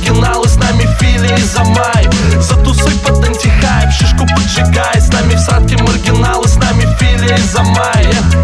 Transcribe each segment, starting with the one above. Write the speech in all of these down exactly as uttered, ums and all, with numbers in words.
маргиналы, с нами филии за май. Затусуй под антихайп, шишку поджигай, с нами в садке маргиналы, с нами филии за май.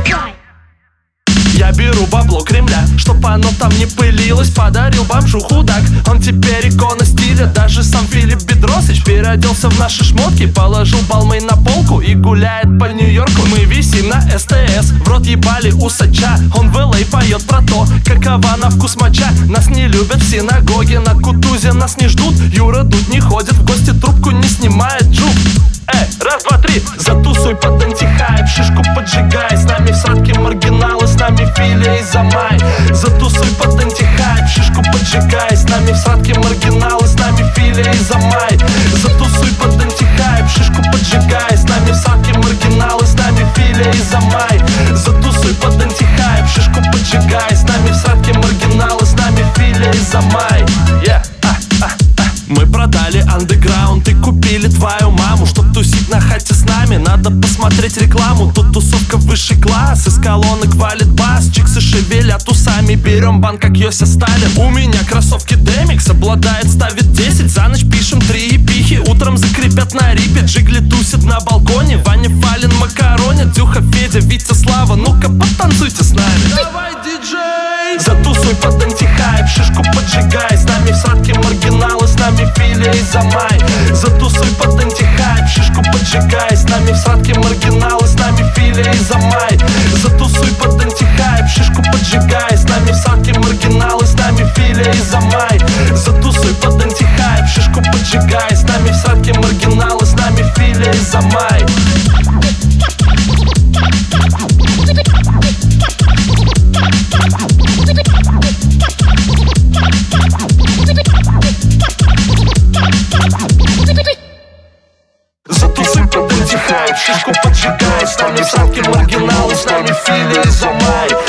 Я беру бабло Кремля, чтоб оно там не пылилось. Подарил бомжу худак, он теперь икона стиля. Даже сам Филипп Бедросович переоделся в наши шмотки, положил Балмей на полку и гуляет по Нью-Йорку. Мы висим на СТС, в рот ебали усача. Он в эл эй поет про то, какова на вкус моча. Нас не любят в синагоге, на Кутузе нас не ждут. Юра Дудь не ходит в гости, трубку не снимает Джук. Эй, раз, два, три, затусуй под антихайп, шишку поджигай, с нами в садке маргиналы, с нами филии за май. Затусуй под антихайп, шишку поджигай, с нами в садке маргиналы, с нами филии за май. Затусуй под антихайп, шишку поджигай, с нами в садке маргиналы, с нами филии за май. Затусуй под антихайп, шишку поджигай, с нами в садке маргиналы, с нами филии за май. Yeah. Мы продали андеграунд и купили твою маму. Чтоб тусить на хате с нами, надо посмотреть рекламу. Тут тусовка высший класс, из колонок валит бас. Чиксы шевелят усами, берем бан, как Йося Сталин. У меня кроссовки Демикс, обладает, ставит десять. За ночь пишем три епихи, утром закрепят на рипе. Джигли тусит на балконе, Ваня Фалин макаронит. Дюха, Федя, Витя, Слава, ну-ка потанцуйте с нами. Давай, диджей! Затусуй под антихайп, шишку поджигай, с нами в садке маргиналы, с нами филии за май. Затусуй под антихайп, шишку поджигай, с нами в садке маргиналы, с нами филии за май. Затусуй под антихайп, шишку поджигай, с нами в садке маргиналы, с нами филии за май. Затусуй под антихайп, шишку поджигай, с нами в садке маргиналы, с нами филии за май. Затусуй под антихайп, шишку поджигай, с нами в садке маргиналы, с нами филии за май.